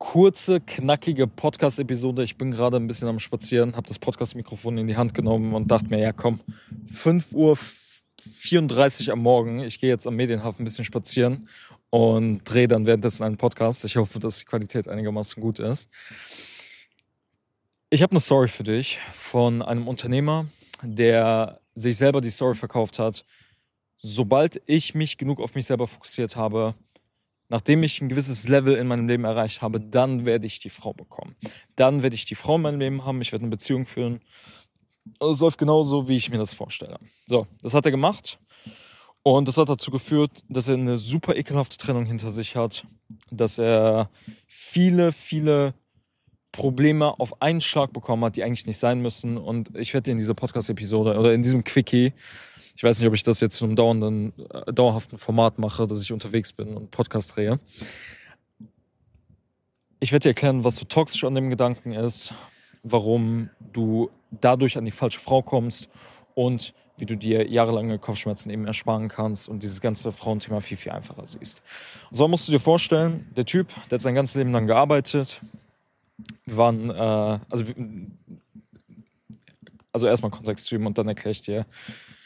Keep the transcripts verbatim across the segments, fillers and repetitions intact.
kurze, knackige Podcast-Episode. Ich bin gerade ein bisschen am Spazieren, habe das Podcast-Mikrofon in die Hand genommen und dachte mir, ja komm, fünf Uhr vierunddreißig am Morgen, ich gehe jetzt am Medienhafen ein bisschen spazieren und drehe dann währenddessen einen Podcast. Ich hoffe, dass die Qualität einigermaßen gut ist. Ich habe eine Story für dich von einem Unternehmer, der sich selber die Story verkauft hat. Sobald ich mich genug auf mich selber fokussiert habe, nachdem ich ein gewisses Level in meinem Leben erreicht habe, dann werde ich die Frau bekommen. Dann werde ich die Frau in meinem Leben haben, ich werde eine Beziehung führen. Es läuft genauso, wie ich mir das vorstelle. So, das hat er gemacht. Und das hat dazu geführt, dass er eine super ekelhafte Trennung hinter sich hat. Dass er viele, viele Probleme auf einen Schlag bekommen hat, die eigentlich nicht sein müssen. Und ich werde dir in dieser Podcast-Episode oder in diesem Quickie, ich weiß nicht, ob ich das jetzt zu einem dauernden, äh, dauerhaften Format mache, dass ich unterwegs bin und Podcast drehe. Ich werde dir erklären, was so toxisch an dem Gedanken ist, warum du dadurch an die falsche Frau kommst und wie du dir jahrelange Kopfschmerzen eben ersparen kannst und dieses ganze Frauenthema viel, viel einfacher siehst. Und so musst du dir vorstellen, der Typ, der hat sein ganzes Leben lang gearbeitet. Wir waren, äh, also, also erstmal Kontext zu ihm und dann erkläre ich dir,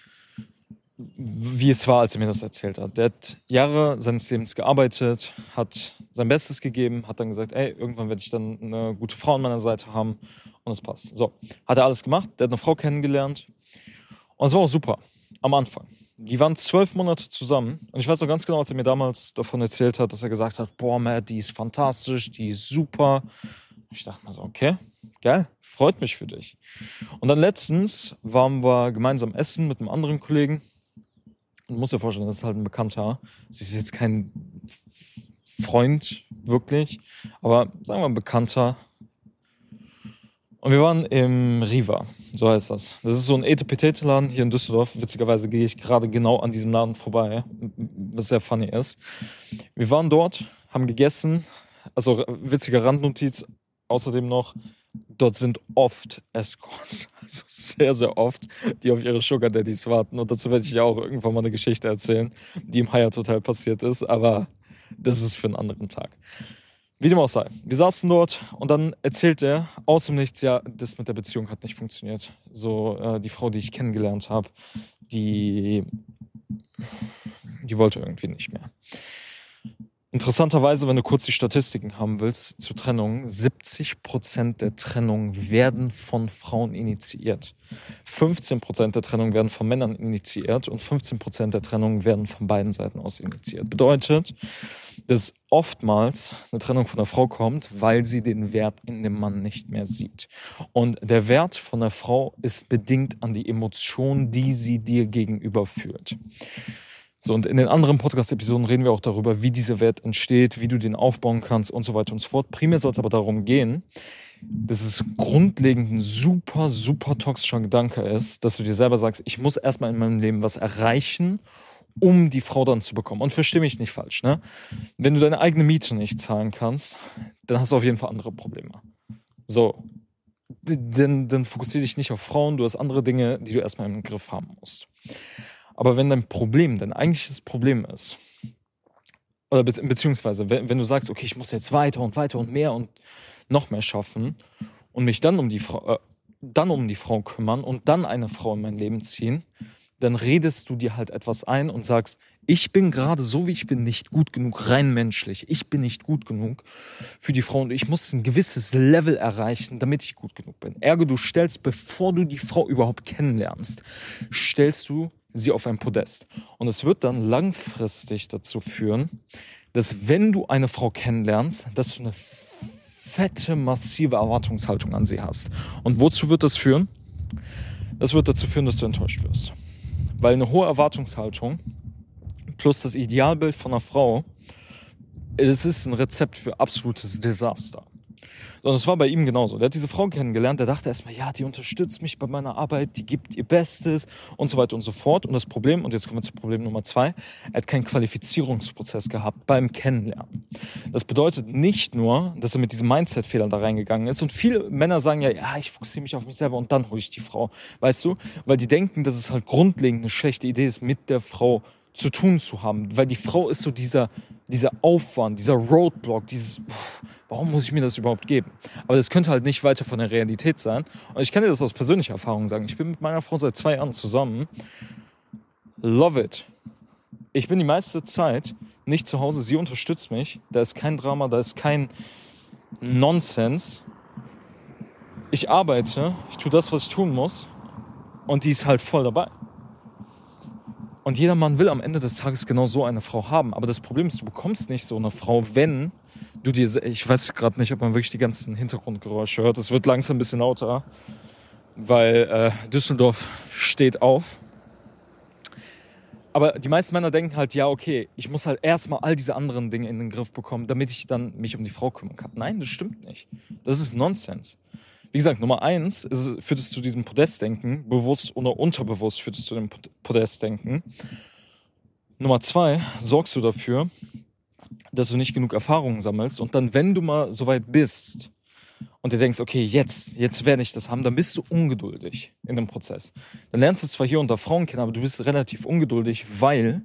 wie es war, als er mir das erzählt hat. Der hat Jahre seines Lebens gearbeitet, hat sein Bestes gegeben, hat dann gesagt, ey, irgendwann werde ich dann eine gute Frau an meiner Seite haben und es passt. So, hat er alles gemacht, der hat eine Frau kennengelernt und es war auch super, am Anfang. Die waren zwölf Monate zusammen und ich weiß noch ganz genau, als er mir damals davon erzählt hat, dass er gesagt hat, boah, Matt, die ist fantastisch, die ist super. Ich dachte mir so, okay, geil, freut mich für dich. Und dann letztens waren wir gemeinsam essen mit einem anderen Kollegen. Du musst dir vorstellen, das ist halt ein Bekannter. Sie ist jetzt kein Freund, wirklich, aber sagen wir ein Bekannter. Und wir waren im Riva, so heißt das. Das ist so ein Etepetete-Laden hier in Düsseldorf. Witzigerweise gehe ich gerade genau an diesem Laden vorbei, was sehr funny ist. Wir waren dort, haben gegessen, also witzige Randnotiz, außerdem noch, dort sind oft Escorts, also sehr, sehr oft, die auf ihre Sugar Daddies warten. Und dazu werde ich ja auch irgendwann mal eine Geschichte erzählen, die im Hyatt Hotel passiert ist, aber das ist für einen anderen Tag. Wie dem auch sei. Wir saßen dort und dann erzählt er aus dem Nichts, ja, das mit der Beziehung hat nicht funktioniert. So, äh, die Frau, die ich kennengelernt habe, die, die wollte irgendwie nicht mehr. Interessanterweise, wenn du kurz die Statistiken haben willst zu Trennungen, siebzig Prozent der Trennungen werden von Frauen initiiert. fünfzehn Prozent der Trennungen werden von Männern initiiert und fünfzehn Prozent der Trennungen werden von beiden Seiten aus initiiert. Bedeutet, dass oftmals eine Trennung von der Frau kommt, weil sie den Wert in dem Mann nicht mehr sieht. Und der Wert von der Frau ist bedingt an die Emotion, die sie dir gegenüber fühlt. So, und in den anderen Podcast-Episoden reden wir auch darüber, wie dieser Wert entsteht, wie du den aufbauen kannst und so weiter und so fort. Primär soll es aber darum gehen, dass es grundlegend ein super, super toxischer Gedanke ist, dass du dir selber sagst, ich muss erstmal in meinem Leben was erreichen, um die Frau dann zu bekommen. Und versteh mich nicht falsch, ne? Wenn du deine eigene Miete nicht zahlen kannst, dann hast du auf jeden Fall andere Probleme. So, dann, dann fokussier dich nicht auf Frauen, du hast andere Dinge, die du erstmal im Griff haben musst. Aber wenn dein Problem, dein eigentliches Problem ist, oder be- beziehungsweise wenn, wenn du sagst, okay, ich muss jetzt weiter und weiter und mehr und noch mehr schaffen und mich dann um die Frau, äh, dann um die Frau kümmern und dann eine Frau in mein Leben ziehen, dann redest du dir halt etwas ein und sagst, ich bin gerade so, wie ich bin, nicht gut genug, rein menschlich. Ich bin nicht gut genug für die Frau und ich muss ein gewisses Level erreichen, damit ich gut genug bin. Ergo, du stellst, bevor du die Frau überhaupt kennenlernst, stellst du sie auf ein Podest. Und es wird dann langfristig dazu führen, dass wenn du eine Frau kennenlernst, dass du eine fette, massive Erwartungshaltung an sie hast. Und wozu wird das führen? Das wird dazu führen, dass du enttäuscht wirst. Weil eine hohe Erwartungshaltung plus das Idealbild von einer Frau, es ist ein Rezept für absolutes Desaster. Und das war bei ihm genauso. Der hat diese Frau kennengelernt, der dachte erstmal, ja, die unterstützt mich bei meiner Arbeit, die gibt ihr Bestes und so weiter und so fort. Und das Problem, und jetzt kommen wir zu Problem Nummer zwei, er hat keinen Qualifizierungsprozess gehabt beim Kennenlernen. Das bedeutet nicht nur, dass er mit diesem Mindset-Fehlern da reingegangen ist. Und viele Männer sagen ja, ja, ich fokussiere mich auf mich selber und dann hole ich die Frau. Weißt du? Weil die denken, dass es halt grundlegend eine schlechte Idee ist, mit der Frau zu tun zu haben. Weil die Frau ist so dieser, dieser Aufwand, dieser Roadblock, dieses, warum muss ich mir das überhaupt geben? Aber das könnte halt nicht weiter von der Realität sein. Und ich kann dir das aus persönlicher Erfahrung sagen. Ich bin mit meiner Frau seit zwei Jahren zusammen. Love it. Ich bin die meiste Zeit nicht zu Hause. Sie unterstützt mich. Da ist kein Drama, da ist kein Nonsens. Ich arbeite, ich tue das, was ich tun muss. Und die ist halt voll dabei. Und jeder Mann will am Ende des Tages genau so eine Frau haben. Aber das Problem ist, du bekommst nicht so eine Frau, wenn du dir... Ich weiß gerade nicht, ob man wirklich die ganzen Hintergrundgeräusche hört. Es wird langsam ein bisschen lauter, weil äh, Düsseldorf steht auf. Aber die meisten Männer denken halt, ja, okay, ich muss halt erstmal all diese anderen Dinge in den Griff bekommen, damit ich dann mich um die Frau kümmern kann. Nein, das stimmt nicht. Das ist Nonsens. Wie gesagt, Nummer eins ist, führt es zu diesem Podestdenken, bewusst oder unterbewusst führt es zu dem Podestdenken. Nummer zwei, sorgst du dafür, dass du nicht genug Erfahrungen sammelst und dann, wenn du mal soweit bist und dir denkst, okay, jetzt, jetzt werde ich das haben, dann bist du ungeduldig in dem Prozess. Dann lernst du zwar hier und da Frauen kennen, aber du bist relativ ungeduldig, weil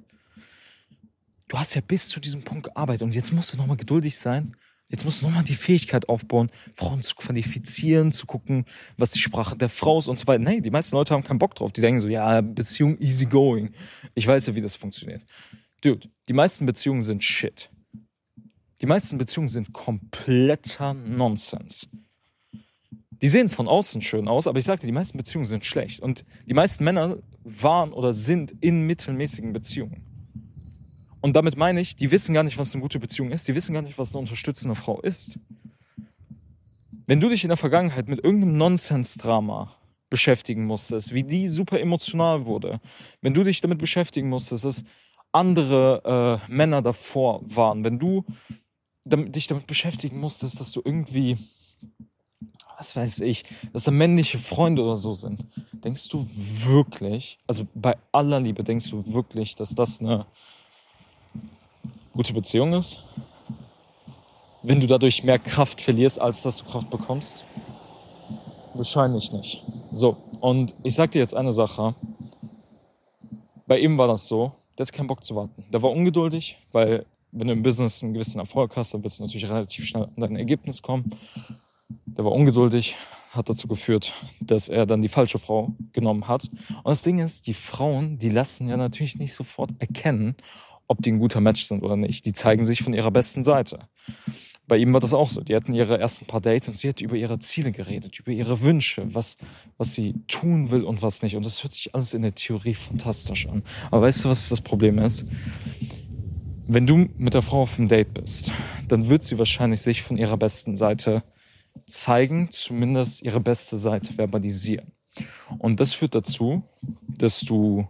du hast ja bis zu diesem Punkt gearbeitet und jetzt musst du nochmal geduldig sein. Jetzt musst du nochmal die Fähigkeit aufbauen, Frauen zu qualifizieren, zu gucken, was die Sprache der Frau ist und so weiter. Nee, die meisten Leute haben keinen Bock drauf. Die denken so, ja, Beziehung easy going. Ich weiß ja, wie das funktioniert. Dude, die meisten Beziehungen sind shit. Die meisten Beziehungen sind kompletter Nonsens. Die sehen von außen schön aus, aber ich sag dir, die meisten Beziehungen sind schlecht. Und die meisten Männer waren oder sind in mittelmäßigen Beziehungen. Und damit meine ich, die wissen gar nicht, was eine gute Beziehung ist. Die wissen gar nicht, was eine unterstützende Frau ist. Wenn du dich in der Vergangenheit mit irgendeinem Nonsens-Drama beschäftigen musstest, wie die super emotional wurde, wenn du dich damit beschäftigen musstest, dass andere äh, Männer davor waren, wenn du damit, dich damit beschäftigen musstest, dass du irgendwie, was weiß ich, dass da männliche Freunde oder so sind, denkst du wirklich, also bei aller Liebe, denkst du wirklich, dass das eine gute Beziehung ist, wenn du dadurch mehr Kraft verlierst, als dass du Kraft bekommst? Wahrscheinlich nicht. So, und ich sag dir jetzt eine Sache. Bei ihm war das so, der hat keinen Bock zu warten. Der war ungeduldig, weil wenn du im Business einen gewissen Erfolg hast, dann wirst du natürlich relativ schnell an dein Ergebnis kommen. Der war ungeduldig, hat dazu geführt, dass er dann die falsche Frau genommen hat. Und das Ding ist, die Frauen, die lassen ja natürlich nicht sofort erkennen, ob die ein guter Match sind oder nicht. Die zeigen sich von ihrer besten Seite. Bei ihm war das auch so. Die hatten ihre ersten paar Dates und sie hat über ihre Ziele geredet, über ihre Wünsche, was, was sie tun will und was nicht. Und das hört sich alles in der Theorie fantastisch an. Aber weißt du, was das Problem ist? Wenn du mit der Frau auf einem Date bist, dann wird sie wahrscheinlich sich von ihrer besten Seite zeigen, zumindest ihre beste Seite verbalisieren. Und das führt dazu, dass du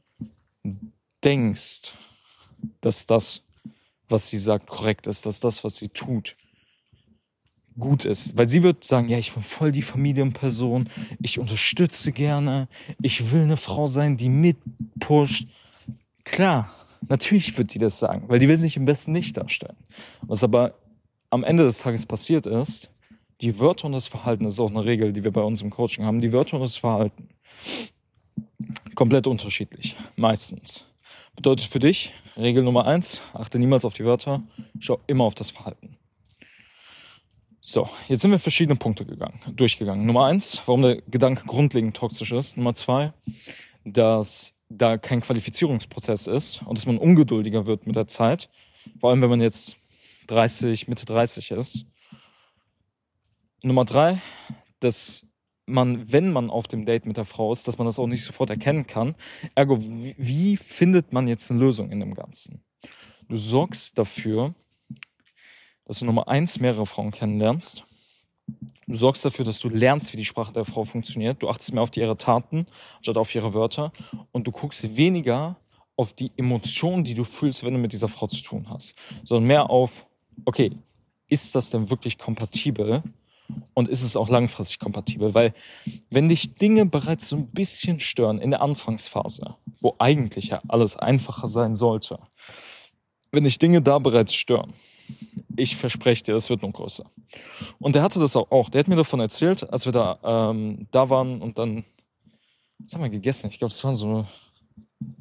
denkst, dass das, was sie sagt, korrekt ist, dass das, was sie tut, gut ist. Weil sie wird sagen, ja, ich bin voll die Familienperson, ich unterstütze gerne, ich will eine Frau sein, die mitpusht. Klar, natürlich wird die das sagen, weil die will sich im besten nicht darstellen. Was aber am Ende des Tages passiert ist, die Wörter und das Verhalten, das ist auch eine Regel, die wir bei uns im Coaching haben, die Wörter und das Verhalten, komplett unterschiedlich, meistens. Bedeutet für dich, Regel Nummer eins, achte niemals auf die Wörter, schau immer auf das Verhalten. So, jetzt sind wir verschiedene Punkte gegangen, durchgegangen. Nummer eins, warum der Gedanke grundlegend toxisch ist. Nummer zwei, dass da kein Qualifizierungsprozess ist und dass man ungeduldiger wird mit der Zeit. Vor allem, wenn man jetzt dreißig, Mitte dreißig ist. Nummer drei, dass man, wenn man auf dem Date mit der Frau ist, dass man das auch nicht sofort erkennen kann. Ergo, wie, wie findet man jetzt eine Lösung in dem Ganzen? Du sorgst dafür, dass du Nummer eins mehrere Frauen kennenlernst. Du sorgst dafür, dass du lernst, wie die Sprache der Frau funktioniert. Du achtest mehr auf die, ihre Taten, statt auf ihre Wörter. Und du guckst weniger auf die Emotionen, die du fühlst, wenn du mit dieser Frau zu tun hast. Sondern mehr auf, okay, ist das denn wirklich kompatibel? Und ist es auch langfristig kompatibel? Weil wenn dich Dinge bereits so ein bisschen stören in der Anfangsphase, wo eigentlich ja alles einfacher sein sollte, wenn dich Dinge da bereits stören, ich verspreche dir, das wird noch größer. Und der hatte das auch, auch. Der hat mir davon erzählt, als wir da, ähm, da waren und dann, was haben wir gegessen? Ich glaube, es waren so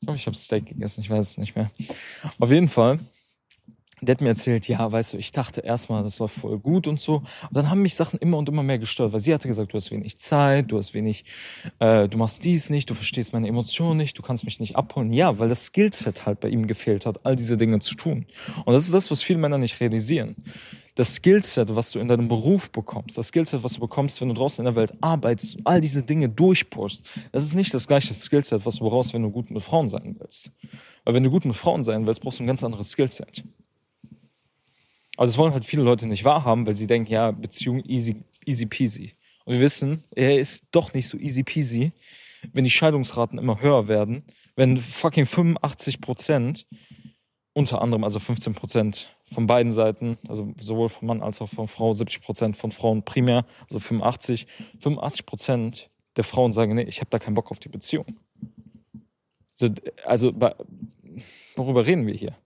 glaube, ich habe Steak gegessen, ich weiß es nicht mehr. Auf jeden Fall, der hat mir erzählt, ja, weißt du, ich dachte erstmal, das war voll gut und so. Und dann haben mich Sachen immer und immer mehr gestört, weil sie hatte gesagt, du hast wenig Zeit, du hast wenig, äh, du machst dies nicht, du verstehst meine Emotionen nicht, du kannst mich nicht abholen. Ja, weil das Skillset halt bei ihm gefehlt hat, all diese Dinge zu tun. Und das ist das, was viele Männer nicht realisieren. Das Skillset, was du in deinem Beruf bekommst, das Skillset, was du bekommst, wenn du draußen in der Welt arbeitest, all diese Dinge durchpushst, das ist nicht das gleiche Skillset, was du brauchst, wenn du gut mit Frauen sein willst. Weil wenn du gut mit Frauen sein willst, brauchst du ein ganz anderes Skillset. Aber das wollen halt viele Leute nicht wahrhaben, weil sie denken, ja, Beziehung easy, easy peasy. Und wir wissen, er ist doch nicht so easy peasy, wenn die Scheidungsraten immer höher werden, wenn fucking fünfundachtzig Prozent, unter anderem also fünfzehn Prozent von beiden Seiten, also sowohl von Mann als auch von Frau, siebzig Prozent von Frauen primär, also fünfundachtzig, fünfundachtzig Prozent der Frauen sagen, nee, ich habe da keinen Bock auf die Beziehung. Also, also worüber reden wir hier?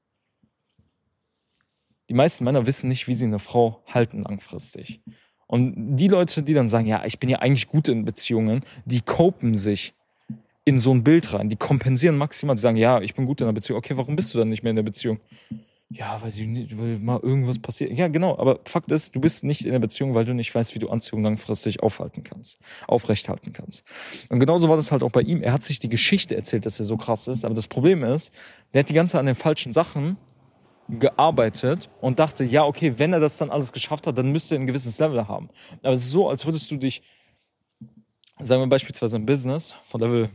Die meisten Männer wissen nicht, wie sie eine Frau halten langfristig. Und die Leute, die dann sagen, ja, ich bin ja eigentlich gut in Beziehungen, die copen sich in so ein Bild rein. Die kompensieren maximal. Die sagen, ja, ich bin gut in einer Beziehung. Okay, warum bist du dann nicht mehr in der Beziehung? Ja, weil, sie nicht, weil mal irgendwas passiert. Ja, genau. Aber Fakt ist, du bist nicht in der Beziehung, weil du nicht weißt, wie du Anziehung langfristig aufhalten kannst, aufrechthalten kannst. Und genauso war das halt auch bei ihm. Er hat sich die Geschichte erzählt, dass er so krass ist. Aber das Problem ist, der hat die ganze Zeit an den falschen Sachen gearbeitet und dachte, ja, okay, wenn er das dann alles geschafft hat, dann müsste er ein gewisses Level haben. Aber es ist so, als würdest du dich, sagen wir beispielsweise im Business, von Level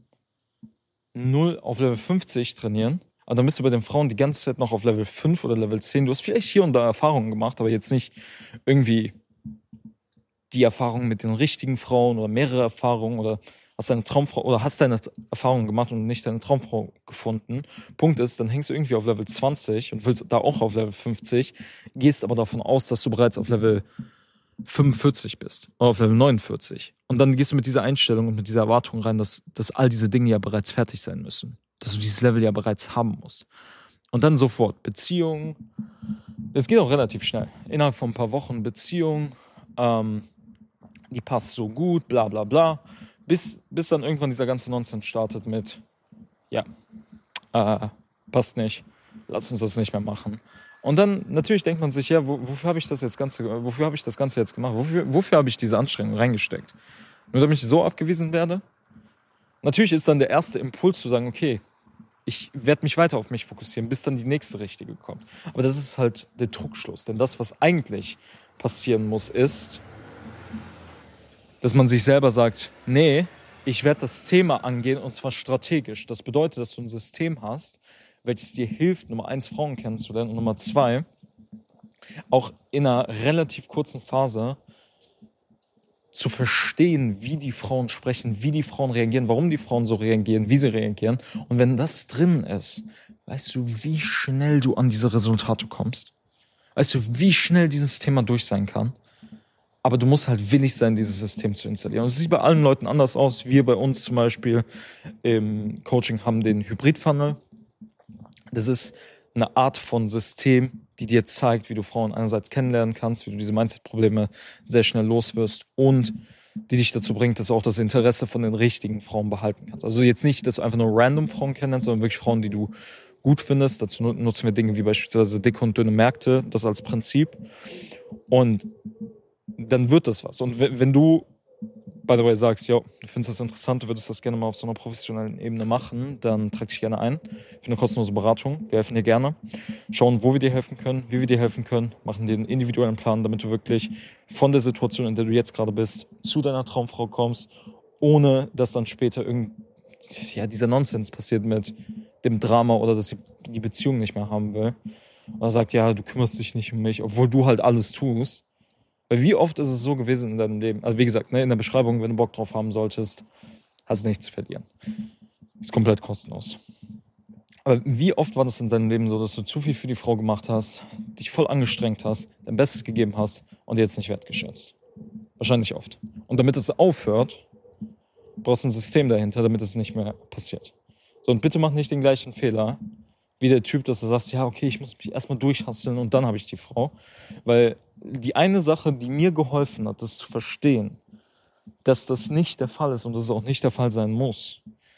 null auf Level fünfzig trainieren, aber dann bist du bei den Frauen die ganze Zeit noch auf Level fünf oder Level zehn. Du hast vielleicht hier und da Erfahrungen gemacht, aber jetzt nicht irgendwie die Erfahrung mit den richtigen Frauen oder mehrere Erfahrungen oder hast deine Traumfrau oder hast deine Erfahrungen gemacht und nicht deine Traumfrau gefunden. Punkt ist, dann hängst du irgendwie auf Level zwanzig und willst da auch auf Level fünfzig, gehst aber davon aus, dass du bereits auf Level fünfundvierzig bist oder auf Level neunundvierzig. Und dann gehst du mit dieser Einstellung und mit dieser Erwartung rein, dass, dass all diese Dinge ja bereits fertig sein müssen. Dass du dieses Level ja bereits haben musst. Und dann sofort Beziehung. Es geht auch relativ schnell. Innerhalb von ein paar Wochen Beziehung. Ähm, die passt so gut, bla bla bla. Bis, bis dann irgendwann dieser ganze Nonsens startet mit, ja, äh, passt nicht, lass uns das nicht mehr machen. Und dann natürlich denkt man sich, ja, wo, wofür habe ich das jetzt Ganze, wofür habe ich das Ganze jetzt gemacht? Wofür, wofür habe ich diese Anstrengung reingesteckt? Nur damit ich so abgewiesen werde? Natürlich ist dann der erste Impuls zu sagen, okay, ich werde mich weiter auf mich fokussieren, bis dann die nächste Richtige kommt. Aber das ist halt der Trugschluss. Denn das, was eigentlich passieren muss, ist, dass man sich selber sagt, nee, ich werde das Thema angehen und zwar strategisch. Das bedeutet, dass du ein System hast, welches dir hilft, Nummer eins, Frauen kennenzulernen und Nummer zwei, auch in einer relativ kurzen Phase zu verstehen, wie die Frauen sprechen, wie die Frauen reagieren, warum die Frauen so reagieren, wie sie reagieren. Und wenn das drin ist, weißt du, wie schnell du an diese Resultate kommst? Weißt du, wie schnell dieses Thema durch sein kann? Aber du musst halt willig sein, dieses System zu installieren. Und es sieht bei allen Leuten anders aus. Wir bei uns zum Beispiel im Coaching haben den Hybrid-Funnel. Das ist eine Art von System, die dir zeigt, wie du Frauen einerseits kennenlernen kannst, wie du diese Mindset-Probleme sehr schnell loswirst und die dich dazu bringt, dass du auch das Interesse von den richtigen Frauen behalten kannst. Also jetzt nicht, dass du einfach nur random Frauen kennenlernst, sondern wirklich Frauen, die du gut findest. Dazu nutzen wir Dinge wie beispielsweise dicke und dünne Märkte, das als Prinzip. Und dann wird das was. Und wenn du, by the way, sagst, ja, du findest das interessant, du würdest das gerne mal auf so einer professionellen Ebene machen, dann trag dich gerne ein für eine kostenlose Beratung. Wir helfen dir gerne. Schauen, wo wir dir helfen können, wie wir dir helfen können, machen dir einen individuellen Plan, damit du wirklich von der Situation, in der du jetzt gerade bist, zu deiner Traumfrau kommst, ohne dass dann später irgend, ja, dieser Nonsens passiert mit dem Drama oder dass sie die Beziehung nicht mehr haben will. Oder sagt, ja, du kümmerst dich nicht um mich, obwohl du halt alles tust. Weil wie oft ist es so gewesen in deinem Leben? Also wie gesagt, ne, in der Beschreibung, wenn du Bock drauf haben solltest, hast du nichts zu verlieren. Ist komplett kostenlos. Aber wie oft war das in deinem Leben so, dass du zu viel für die Frau gemacht hast, dich voll angestrengt hast, dein Bestes gegeben hast und jetzt nicht wertgeschätzt? Wahrscheinlich oft. Und damit es aufhört, brauchst du ein System dahinter, damit es nicht mehr passiert. So, und bitte mach nicht den gleichen Fehler wie der Typ, dass du sagst, ja, okay, ich muss mich erstmal durchhasteln und dann habe ich die Frau. Weil die eine Sache, die mir geholfen hat, das zu verstehen, dass das nicht der Fall ist und dass es auch nicht der Fall sein muss,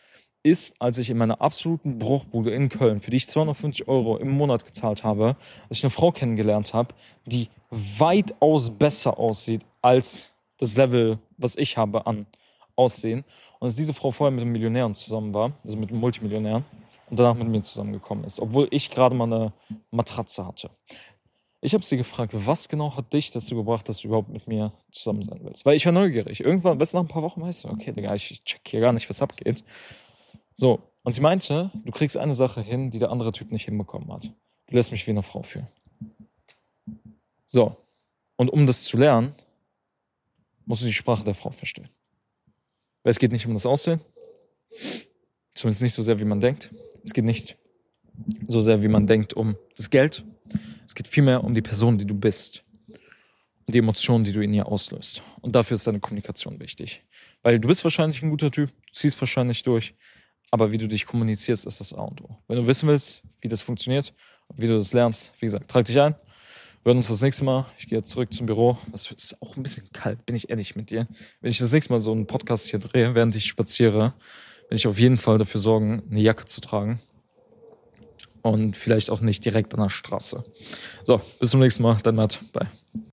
ist, als ich in meiner absoluten Bruchbude in Köln, für die ich zweihundertfünfzig Euro im Monat gezahlt habe, als ich eine Frau kennengelernt habe, die weitaus besser aussieht als das Level, was ich habe an Aussehen. Und dass diese Frau vorher mit einem Millionär zusammen war, also mit einem Multimillionär, und danach mit mir zusammengekommen ist, obwohl ich gerade mal eine Matratze hatte. Ich habe sie gefragt, was genau hat dich dazu gebracht, dass du überhaupt mit mir zusammen sein willst? Weil ich war neugierig. Irgendwann, weißt du, nach ein paar Wochen weißt du, okay, Digga, ich check hier gar nicht, was abgeht. So, und sie meinte, du kriegst eine Sache hin, die der andere Typ nicht hinbekommen hat. Du lässt mich wie eine Frau fühlen. So, und um das zu lernen, musst du die Sprache der Frau verstehen. Weil es geht nicht um das Aussehen, zumindest nicht so sehr, wie man denkt. Es geht nicht so sehr, wie man denkt, um das Geld. Es geht vielmehr um die Person, die du bist und die Emotionen, die du in ihr auslöst. Und dafür ist deine Kommunikation wichtig. Weil du bist wahrscheinlich ein guter Typ, du ziehst wahrscheinlich durch, aber wie du dich kommunizierst, ist das A und O. Wenn du wissen willst, wie das funktioniert und wie du das lernst, wie gesagt, trag dich ein. Wir hören uns das nächste Mal. Ich gehe jetzt zurück zum Büro. Es ist auch ein bisschen kalt, bin ich ehrlich mit dir. Wenn ich das nächste Mal so einen Podcast hier drehe, während ich spaziere, werde ich auf jeden Fall dafür sorgen, eine Jacke zu tragen. Und vielleicht auch nicht direkt an der Straße. So, bis zum nächsten Mal. Dein Matt. Bye.